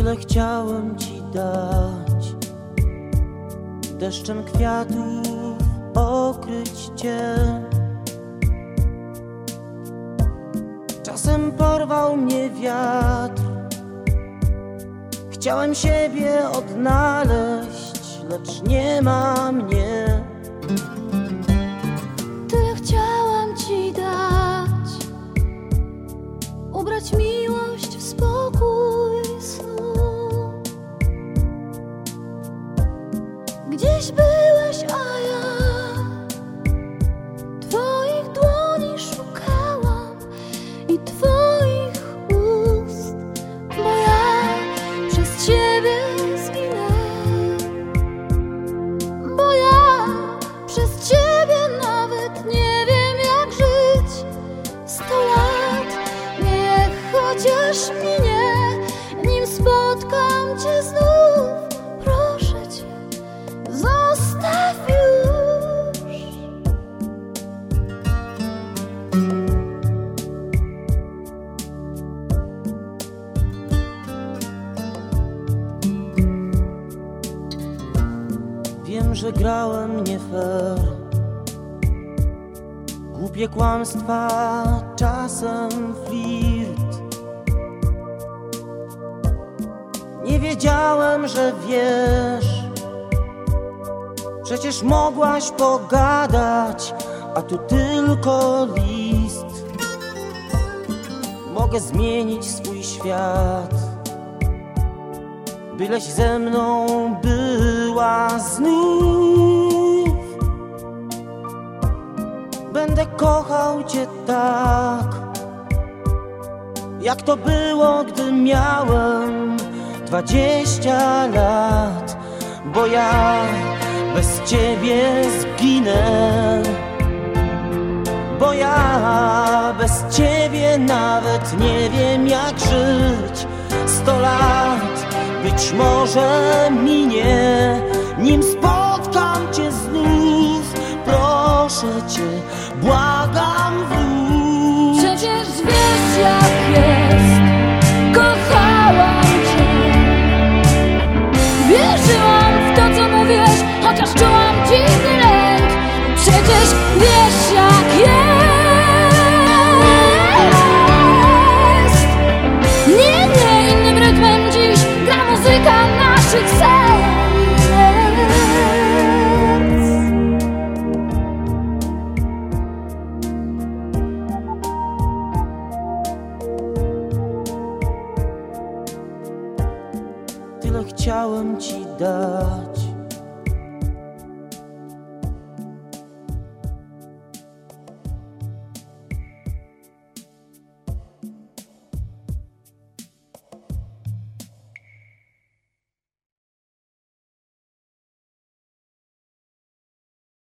Tyle chciałem ci dać, deszczem kwiatów okryć cię. Czasem porwał mnie wiatr, chciałem siebie odnaleźć, lecz nie ma mnie. Tyle chciałam ci dać, ubrać miłość w spokój snu. Gdzieś byłeś, a ja twoich dłoni szukałam i twoich ust, bo ja przez ciebie zginę, bo ja przez ciebie nawet nie wiem jak żyć. 100 lat niech chociaż minie, nim spotkam cię znów. Proszę cię, zostaw już. Wiem, że grałem nie fair, głupie kłamstwa, czasem flirt. Nie wiedziałem, że wiesz, przecież mogłaś pogadać, a tu tylko list. Mogę zmienić swój świat, byleś ze mną była znów. Będę kochał cię tak, jak to było, gdy miałem 20 lat, bo ja bez ciebie zginę, bo ja bez ciebie nawet nie wiem jak żyć. 100 lat być może minie, nim spotkam cię znów. Proszę cię, błagam wróć. Przecież wiesz jak jest, kochałam cię, wierzyłam w to co mówisz, chociaż czułam dziwny lęk. Przecież wiesz jak jest. Nie, innym rytmem dziś gra muzyka naszych serc. Tyle chciałem ci dać,